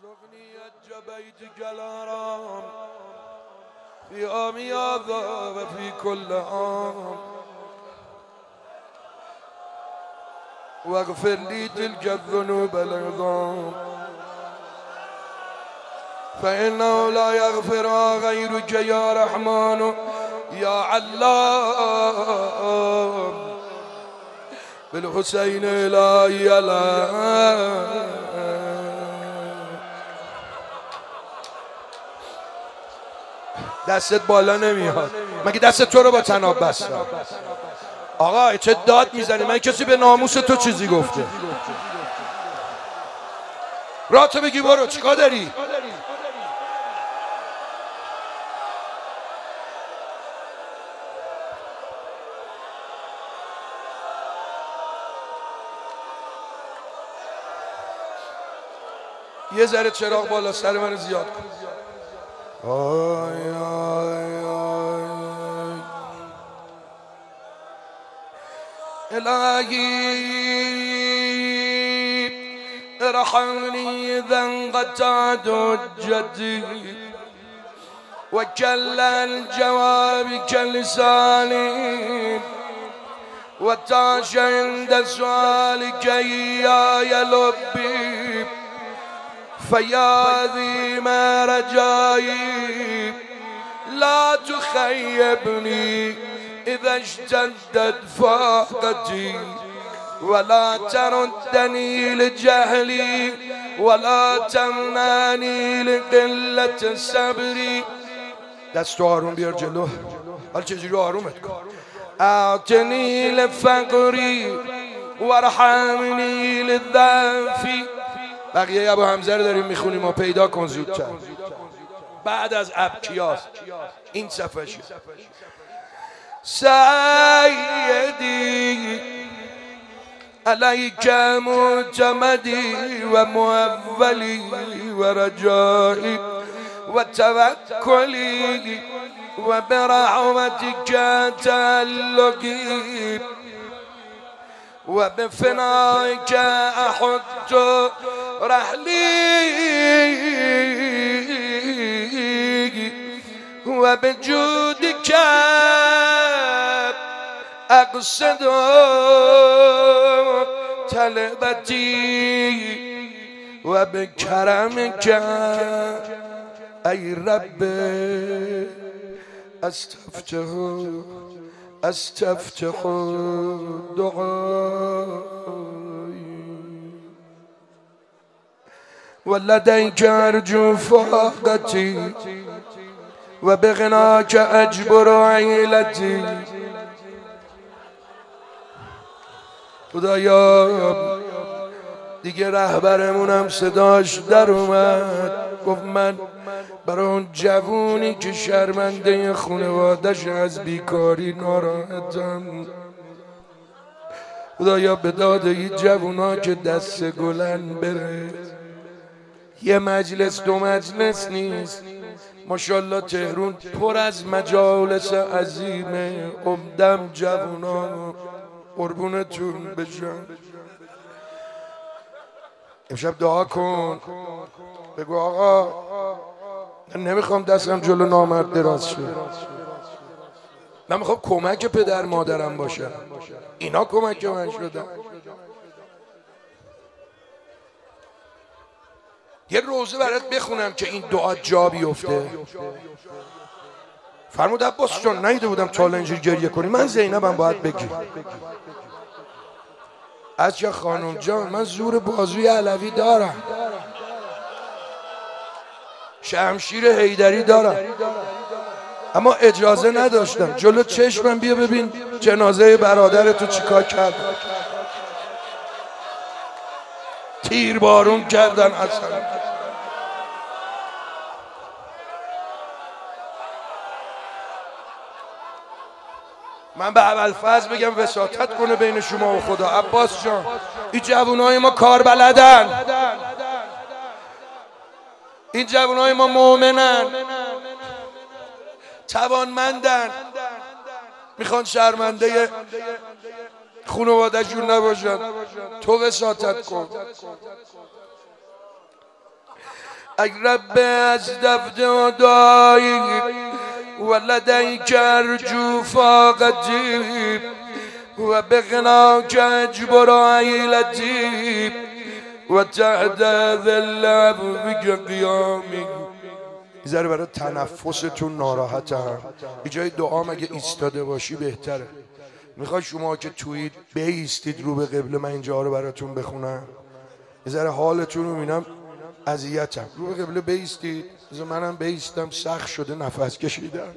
ارزقني جبيت الارام في عام هذا وفي كل عام واغفر لي تلك الذنوب العظام فإنه لا يغفرها غيرك يا رحمن يا علام بالحسين لا يلام. دستت بالا نمیاد مگه دست تو رو با طناب بستم؟ آقا چه داد میزنی؟ من کسی به ناموس تو چیزی گفته؟ راتو بگی برو، چیکار داری؟ یه ذره چراغ بالا سر من زیاد کن. آی آی آی الهی ارحمني اذا انقطعت حجتي وكل الجواب كلساني وتعش عند سؤالك يا لبي فيا ذي ما رجائي لا تخيبني إذا اشتدت فاقتي ولا تردني لجهلي ولا تمنعني لقلة صبري. دستو آروم بیار جلو. حالا چجوری آرومت کن؟ اعطني لفقري وارحمني للضعفي. بقیه ابو حمزه رو داریم میخونیم ما پیدا کن زودتر بعد از ابکیاس این صفحه شد. سیدی علیک معتمدی و مولی و رجایی و توکلی و برحمتک تعلقی و بفنائك احط رحلي و بجودك اقصد طلبتي و بكرمك ای رب استفتح دعائي ولديك ارجو فاقتي وبغناك اجبر عيلتي. خدایا دیگه رهبرمونم صداش در اومد گفت من برای اون جوونی که شرمنده خانواده‌اش از بیکاری ناراحتم. خدایا به داد این جوونا که دست گلن بره. یه مجلس دو مجلس نیست، ماشاءالله تهرون پر از مجالس عظیمه. عمدم جوونا قربونتون بشم. امشب دعا کن بگو آقا من نمیخوام دستم جلو نامرد دراز شه، من میخوام کمک پدر مادرم باشم، اینا کمک من شدن. یه روزه برات بخونم که این دعا جا بیفته. فرمود عباس جان نیده بودم تا حالا اینجوری گریه کنی. من زینبم باید بگی. از جا خانم جان من زور بازوی علوی دارم، شمشیر حیدری دارم، اما اجازه نداشتم جلو چشمم بیا ببین جنازه برادرتو چیکار کرد. تیر بارون کردن اصلا. من به ابوالفضل بگم وساطت کنه بین شما و خدا. عباس جان این جوانای ما کار بلدن، این جوانای ما مؤمنن، توانمندن، میخوان شرمنده خانواده جون نباشن. تو وساطت کن. ای رب از دفت و دایی ولدیک ارجو فاقتی و بغناک اجبر عیلتی و تحت ذل عفوک قیامی. ذره برای تنفستون ناراحتم، جای دعا مگه ایستاده باشی بهتره. میخوای شما که تویید بیستید رو به قبله من اینجا رو براتون بخونم؟ ذره حالتون رو میبینم اذیتم. رو به قبله بیستید. منم بیستم، سخت شده نفس کشیدم.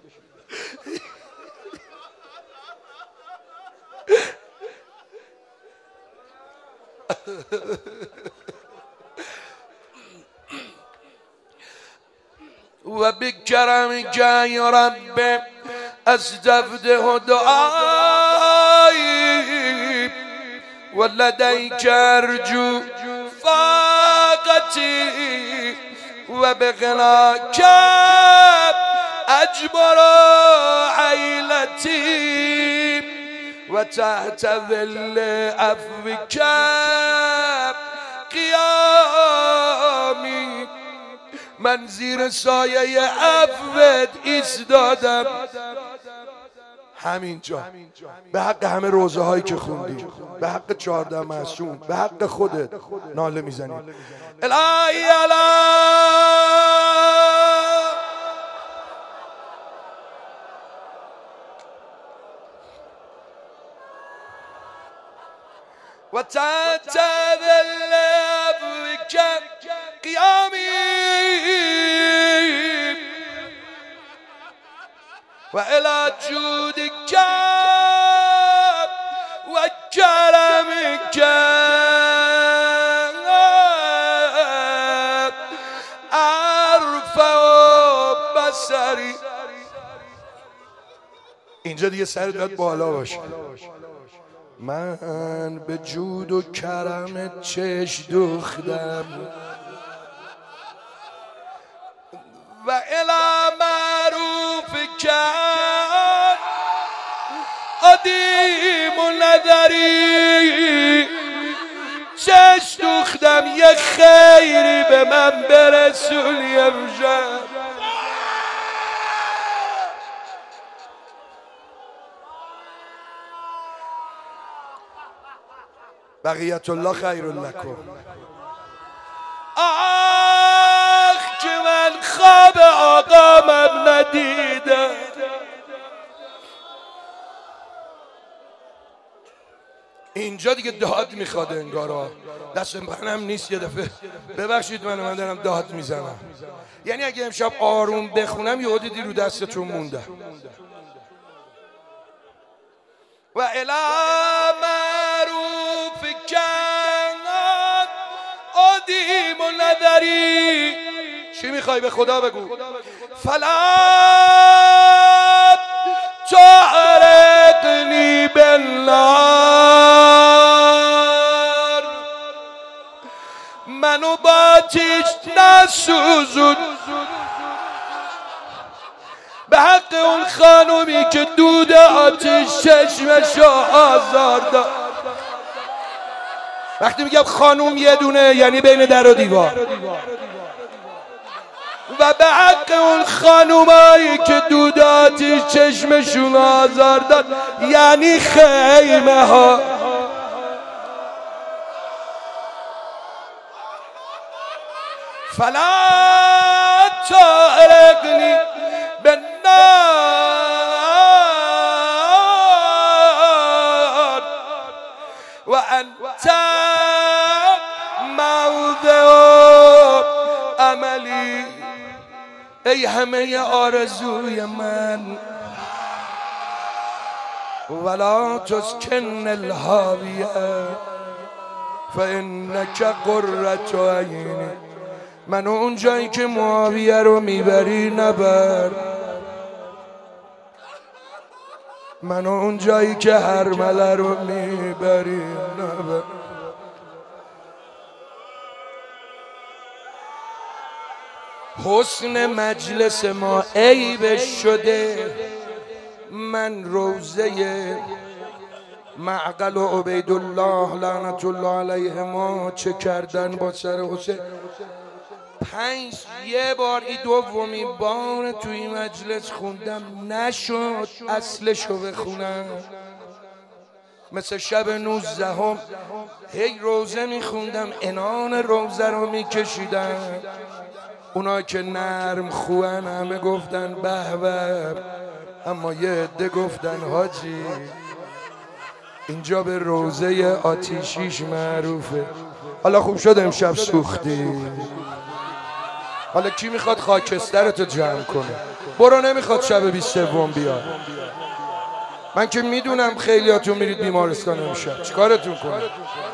و بکرمک یا رب استفده دعایی ولدیک ارجو فاقتی و بغناک اجبر عیلتی و تحت ظل عفوک قیامی. من زیر سایه عفوت ایستادم همینجا، به حق همه روزه هایی که خوندی، به حق 14 معصوم، به حق خودت ناله میزنی. الهی و تحت ظل عفوک قیامی و الی جودک و کرمک ارفع بصری. اینجا دیگه سرت باید بالا باشه. من به جود و کرم چش دوختم و الی معروف کرد عدیم نظری. چش دوختم یه خیری به من برسونی امشب. بقیت الله خیر لکم. آخ که من خواب آقامم ندیدم. اینجا دیگه داد میخواد انگارا، دست منم نیست. یه دفعه ببخشید من دارم داد میزنم. یعنی اگه امشب آروم بخونم یه دیدی رو دستتون مونده. و الی معروف کنات عدیم نظری. چی میخوای به خدا بگو؟ فلا تعرقنی بالنار. منو با آتش نسوزون به حق اون خانومی که دود آتش چشمشو آزار داد. وقتی میگم خانوم یه دونه یعنی بین در و دیوار. و به حق اون خانومایی که دود آتش چشمشون آزار داد یعنی خیمه ها. فلا تعرقنی بالنار و انت موضع عملی. ای همه آرزوی من ولا تسکن الهاویه فانک قرة عینی. منو اون جایی که معاویه رو میبری نبر. منو اون جایی که هرمله رو میبری نبر. حسن مجلس ما عیب شده. من روزه معقل و عبیدالله لعنت الله علیهما چه کردن با سر حسین. یه بار این دومی بار توی مجلس خوندم نشد اصلشو بخونم. مثل شب 19 هی روزه میخوندم، عنان روزه رو میکشیدم. اونا که نرم خوان همه گفتن به به، اما یه عده گفتن حاجی اینجا به روزه آتیشیش معروفه. حالا خوب شد امشب سوختی. حالا کی میخواد خاکسترتو جمع کنه؟ برو، نمیخواد شب 23 بیاد. من که میدونم خیلیاتون میرید بیمارستان امشب، چیکارتون کنه؟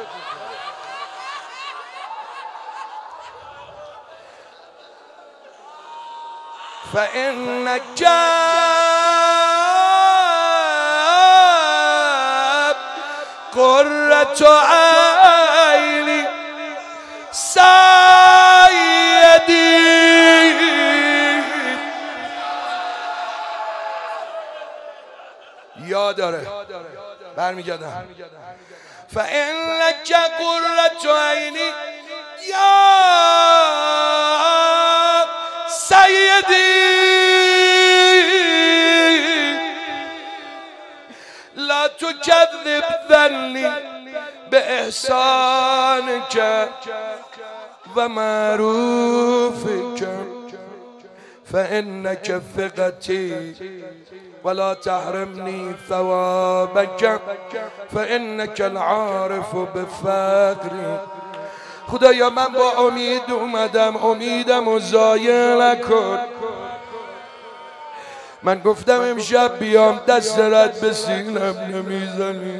فإنك قرة عینی سیدی. یا داره برمیگردم. فإنك قرة عینی یا سیدی لا تكذب ذنی بإحسانك ومعروفك فإنك ثقتي ولا تحرمني ثوابك فإنك العارف بفقري. خدایا من با امید اومدم، امیدم و ضایع نکن. من گفتم امشب بیام دست رد به سینم نمیزنی.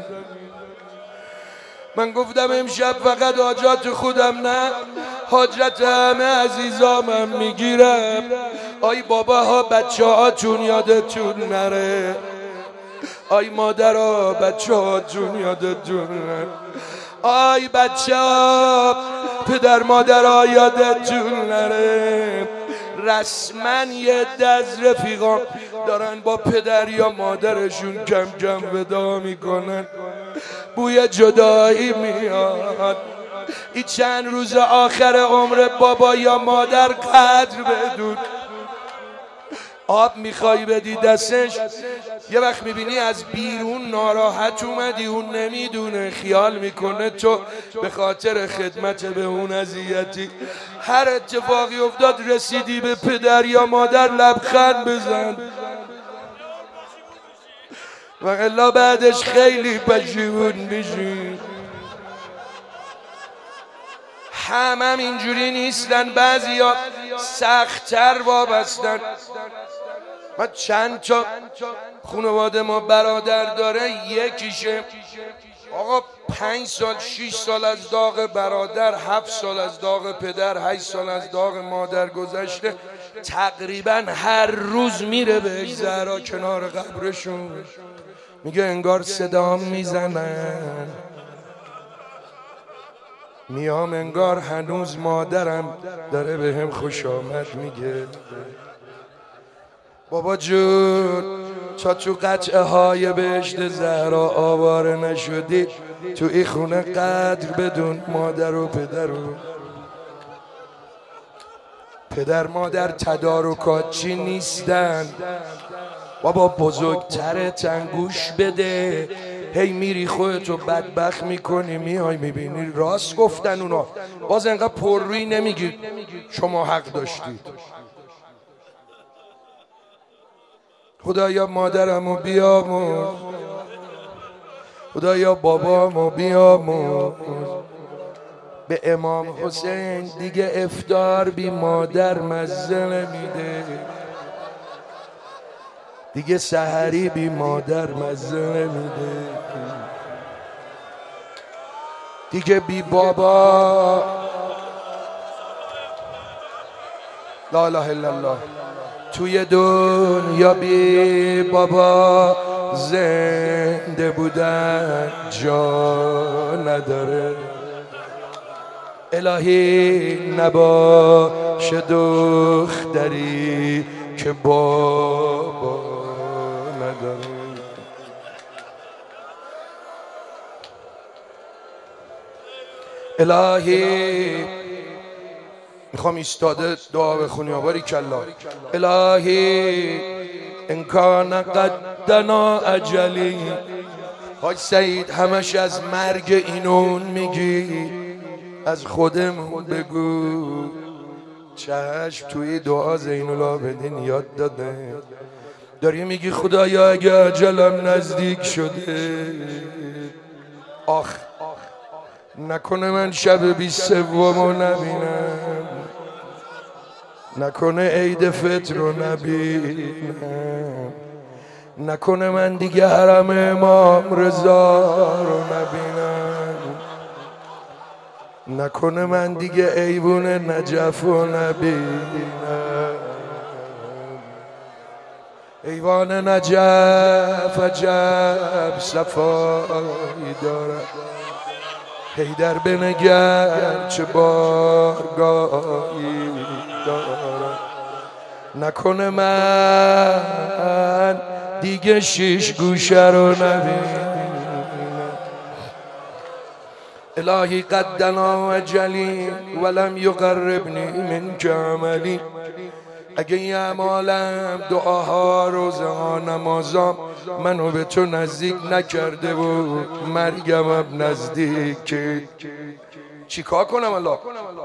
من گفتم امشب فقط حاجات خودم نه حاجت همه عزیزامم میگیرم. آی بابا ها بچه هاتون یادتون نره، آی مادر ها بچه هاتون یادتون نره، آی بچه ها پدر مادر ها یادتون نره. رسما یه دز رفیقام دارن با پدر یا مادرشون کم کم ودا میکنن، بوی جدایی میاد. این چند روز آخر عمر بابا یا مادر قدر بدون. آب میخوای بدی دستش، یه وقت میبینی از بیرون ناراحت اومدی، اون نمیدونه، خیال میکنه تو به خاطر خدمت به اون اذیتی. هر اتفاقی افتاد رسیدی به پدر یا مادر لبخند بزن، و الا بعدش خیلی پشیمون میشی. همم اینجوری نیستن، بعضیا سخت‌تر وابستن. ما چند تا خانواده ما برادر داره، یکیشه آقا 5 سال 6 سال از داغ برادر، 7 سال از داغ پدر، 8 سال از داغ مادر گذشته. تقریبا هر روز میره به زهرا کنار قبرشون، میگه انگار صدام میزنن، میام انگار هنوز مادرم داره به هم خوش آمد میگه. بابا جون تا تو قطعه های بهشت زهرا آواره نشدی، تو این خونه قدر بدون مادر و پدر مادر تدارکات چی نیستن. بابا بزرگترتن، گوش بده. هی میری خودتو بدبخت میکنی، میای میبینی راست گفتن اونا، باز انقدر پررویی نمیگی شما حق داشتید. خدایا مادرمو بیامرز، خدایا بابامو بیامرز. به امام حسین دیگه افطار بی مادر مزه نمیده، دیگه سحری بی مادر مزه نمیده، دیگه بی بابا لا اله الا الله توی دنیا بی بابا زنده بودن جا نداره. الهی نباشه دختری که بابا نداره. الهی میخوام ایستاده دعا بخونی. باری کلا. الهی ان کان قدنا اجلی. حاج سعید همش از مرگ اینون میگی، از خودمون بگو. چشم توی دعا زین العابدین یاد داده. داری میگی خدایا اگه اجلم نزدیک شده، آخ نکنه من شب 23 نبینم، نکنه عید فطر رو نبینم، نکنه من دیگه حرم امام رضا رو نبینم، نکنه من دیگه ایوون نجف رو نبینم. ایوان نجف عجب صفایی دارد، حیدر بنگر چه بارگاهی دارد. نکنه من دیگه 6 گوشه رو نبینم. الهی قدنا اجلی ولم یقربنی منک عملی. اگه این اعمالم، دعاها، روزها، نمازام منو به تو نزدیک نکرده و مرگم نزدیک، چیکار کنم الله؟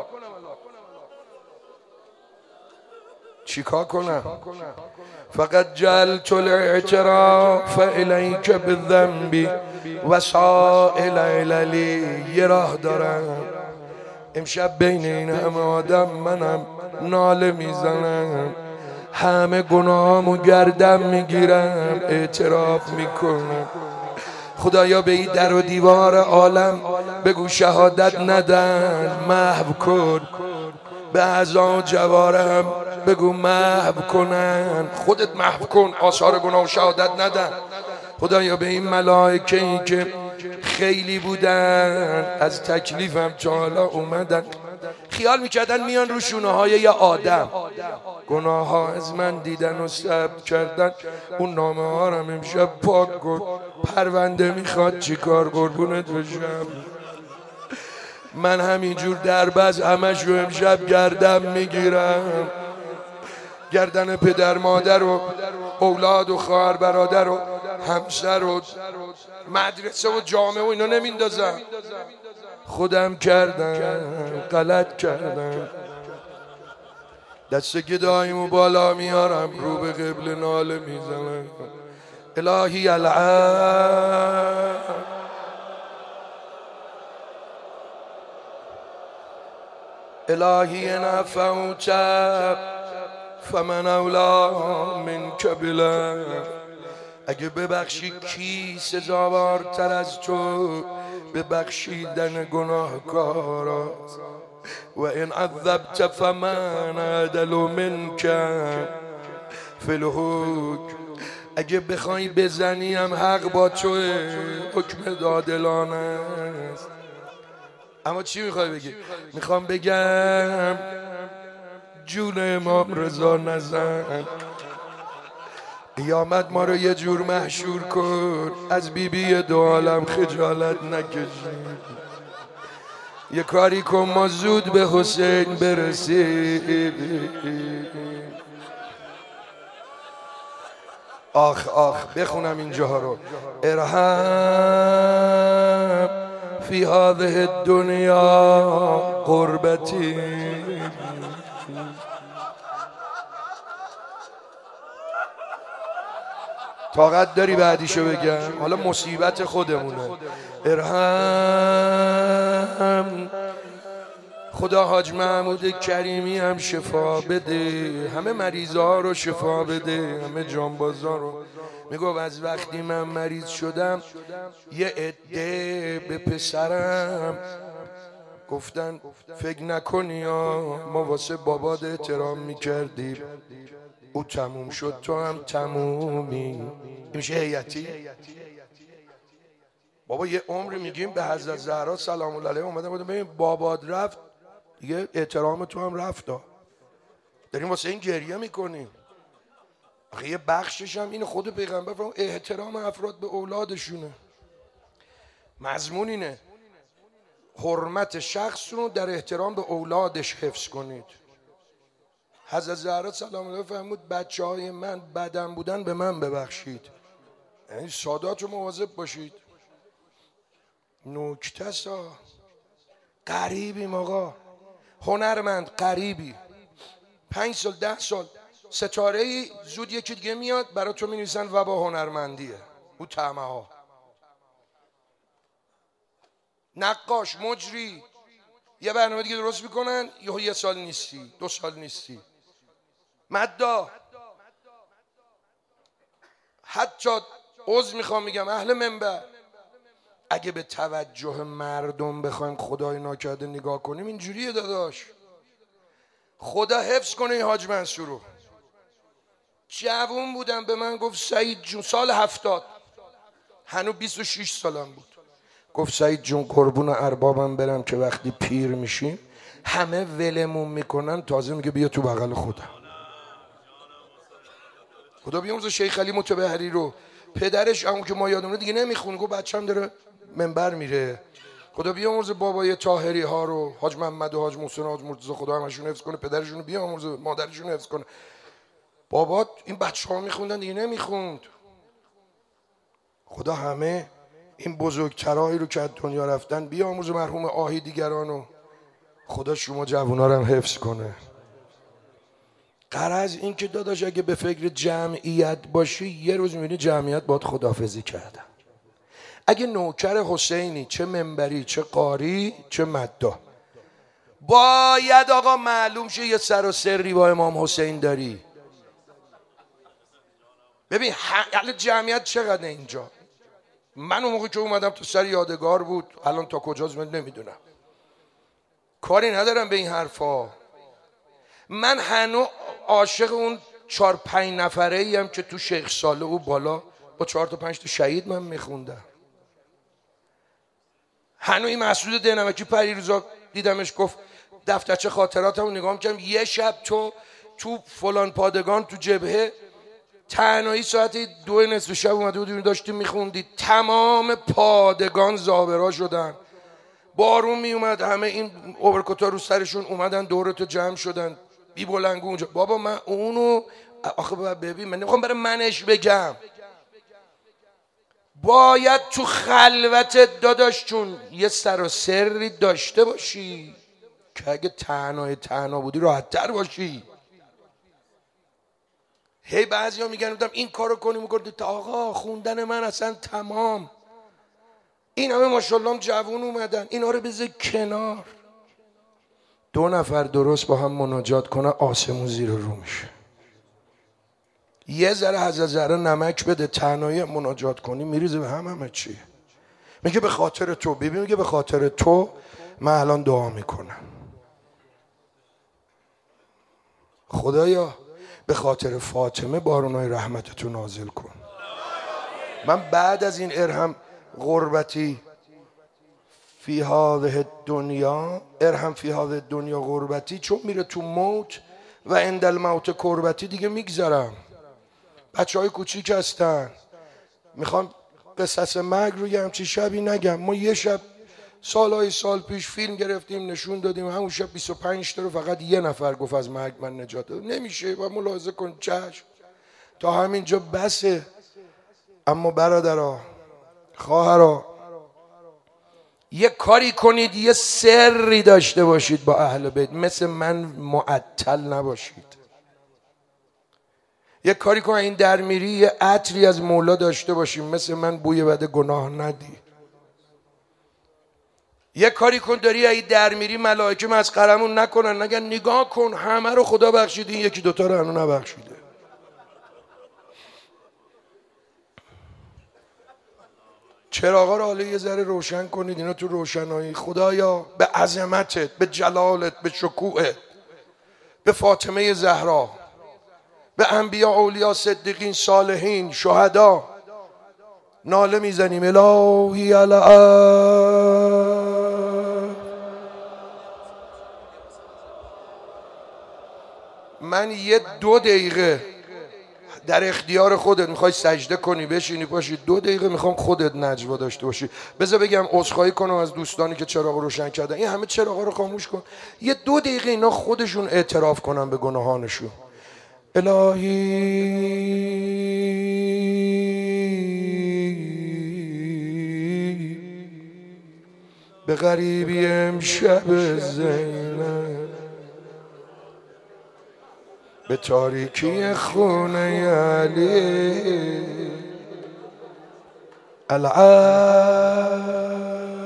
چیکار کنم؟ فقط جعلت الاعتراف الیک بالذنب و سائل عللی. یه راه دارم امشب بین این همه آدم منم ناله میزنم، همه گناهامو گردم میگیرم، اعتراف میکنم. خدایا به این در و دیوار عالم بگو شهادت ندن، محو کن. به اعضا و جوارم بگو محو کنن، خودت محو کن، آثار گناه و شهادت ندن. خدایا به این ملائکه ای که خیلی بودن از تکلیفم تا حالا اومدن، خیال میکردن میان رو شونه های یه آدم، گناه ها از من دیدن و ثبت کردن. اون نامه ها رو امشب پاک کن. پرونده میخواد چیکار قربونت بشم؟ من همینجور دربز همش رو امشب گردم میگیرم، گردن پدر مادر و اولاد و خواهر برادر و همسر و مدرسه و جامعه و اینا نمیندازم. خودم کردم، غلط کردم. دست گداییمو بالا میارم، رو به قبله ناله میزنم. الهی العب الهی نفوت فمن اولا منک بلا. اگه ببخشی کی سزاوارتر از تو به بخشیدن گناهکاراست؟ و این عذبت فمن عدل منک فی الحکم. اگه بخوای بزنی هم حق با توه، حکم عادلانه است. اما چی میخوای بگی؟ میخوام بگم جون امام رضا نزن، قیامت ما رو یه جور محشور کن، از بیبی دو عالم خجالت نکشیم. یه کاری کن ما زود به حسین برسیم. آخ آخ بخونم اینجاها رو. ارحم فی هذه الدنیا قربتی. طاقت داری بعدیشو بگم؟ حالا مصیبت خودمونه. ارحم. خدا حاج محمود کریمی هم شفا بده، همه مریضا رو شفا بده، همه جانبازا رو. میگو از وقتی من مریض شدم یه عده به پسرم گفتن فکر نکنی یا ما واسه بابات احترام میکردیم، او تموم شد تو هم تمومی. میشه هیئتی؟ بابا یه عمری میگیم به حضرت زهرا سلام الله علیها اومدن بودن ببین بابات رفت دیگه احترام تو هم رفت. داریم واسه این گریه میکنیم. آخه یه بخشش هم اینه، خود پیغمبر فرمود احترام افراد به اولادشونه. مضمون اینه. حرمت شخص رو در احترام به اولادش حفظ کنید. حضرت زهرا سلام الله فرمود بچه های من بدم بودن به من ببخشید. یعنی سادات رو مواظب باشید. نکته سا قریبیم آقا، هنرمند قریبی، 5 سال 10 سال ستاره ای، زود یکی دیگه میاد برای تو می‌نویسن و با هنرمندیه او طعمه ها. نقاش، مجری، یه برنامه دیگه درست میکنن، یه سال نیستی، 2 سال نیستی. مدا، حتی عذر میخوام میگم اهل منبر، اگه به توجه مردم بخوایم خدای ناکرده نگاه کنیم اینجوریه داداش. خدا حفظ کنه این حاج منصور رو. جوون بودم به من گفت سعید جون، سال 70، هنو 26 سالم بود، گفت سعید جون قربون اربابم برم که وقتی پیر میشیم همه ولمون میکنن، تازه میگه بیا تو بغل خودم. خدا بیامرزه شیخ علی متبهری رو، پدرش همون که ما یادمونه دیگه نمیخونه، گفت بچه‌م داره منبر میره. خدا بیامرزه بابای طاهری ها رو، حاج محمد و حاج محسن و حاج مرتضی، خدا همشون حفظ کنه، پدرشون رو بیامرزه، مادرشون رو حفظ کنه. بابا این بچه‌ها میخوندن دیگه نمیخوند. خدا همه این بزرگترایی رو که از دنیا رفتن بیامرزه، مرحوم آهی دیگرانو، خدا شما جوونا رو هم حفظ کنه. غرض این که داداش اگه به فکر جمعیت باشی یه روز میبینی جمعیت باید خداحافظی کردن. اگه نوکر حسینی، چه منبری، چه قاری، چه مدا، باید آقا معلوم شه یه سر و سری با امام حسین داری. ببین حل جمعیت چقدر اینجا. من اون موقع که اومدم تو سر یادگار بود، الان تا کجاست من نمیدونم، کاری ندارم به این حرفا. من هنو عاشق اون 4-5 نفره ایم که تو شیخ ساله او بالا با 4 تا 5 تا شهید من میخوندم. هنو این مسعود دهنمکی پریروزا دیدمش گفت دفترچه خاطراتمو نگاه می‌کردم، یه شب تو فلان پادگان تو جبهه تنهایی ساعت 2 شب اومده بودیم داشتیم میخوندید، تمام پادگان زابرا شدن، بارون میومد، همه این اوورکوتا رو سرشون اومدن دورتو جمع شدن، بی بلنگو اونجا. بابا من اونو آخه ببین، من نمیخوام برای منش بگم، باید تو خلوت داداش چون یه سر و سری داشته باشی که اگه تنها بودی راحت تر باشی. هی بعضی ها میگن این کارو کنی میکنی، آقا خوندن من اصلا تمام، این همه ماشاءالله جوون اومدن، اینا رو بذار کنار. 2 نفر درست با هم مناجات کنه آسمون زیر رو میشه. یه ذره حضرت زهرا نمک بده، تنهایی مناجات کنی میریزه به همه چی. میگه به خاطر تو، ببین میگه به خاطر تو من الان دعا میکنم، خدایا به خاطر فاطمه بارونای رحمتتو نازل کن. من بعد از این ارحم غربتی فی هذه الدنیا، ارحم فی هذه الدنیا غربتی، چون میره تو موت و عند الموت کربتی دیگه میگذرم. بچه های کوچیک هستن، میخوام قصص مرگ رو یه همچی شبی نگم. ما یه شب سال پیش فیلم گرفتیم نشون دادیم، همون شب 25 تا رو فقط یه نفر گفت از مرگ من نجات داد. نمیشه و ملاحظه کن، چشم تا همینجا بسه. اما برادرها، خواهرها، یه کاری کنید، یه سری داشته باشید با اهل بیت، مثل من معطل نباشید. یه کاری کن این در میری یه عطری از مولا داشته باشیم، مثل من بوی بد گناه ندی. یه کاری کن داری این در میری ملائکه مسخرمون نکنن، نگن نگاه کن همه رو خدا بخشیده، این 1-2 تا رو هنوز نبخشیده. چراغا رو حالا یه ذره روشن کنید، اینا تو روشنایی. خدایا به عظمتت، به جلالت، به شکوهت، به فاطمه زهرا، به انبیا، اولیا، صدیقین، صالحین، شهدا ناله میزنیم الهی من یه 2 دقیقه در اختیار خودت. میخوای سجده کنی بشینی پاشی 2 دقیقه میخوام خودت نجوا داشته باشی. بذار بگم عذرخواهی کنم از دوستانی که چراغ روشن کردن، این همه چراغا رو خاموش کن، یه 2 دقیقه اینا خودشون اعتراف کنن به گناهانشون. الهی به غریبی امشب زینب، به تاریکی خونه علی العب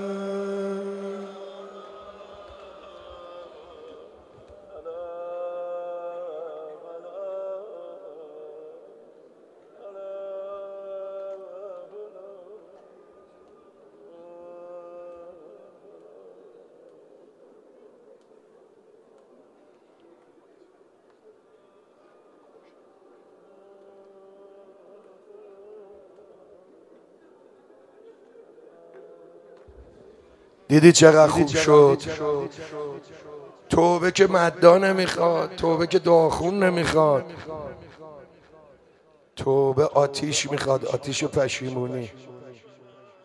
دیدی چقدر خوب شد؟ توبه که مدا نمیخواد، توبه که داخون نمیخواد، توبه آتیش میخواد، آتیش پشیمونی.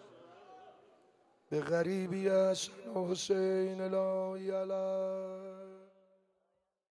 به غریبی حسن و حسین الهی علی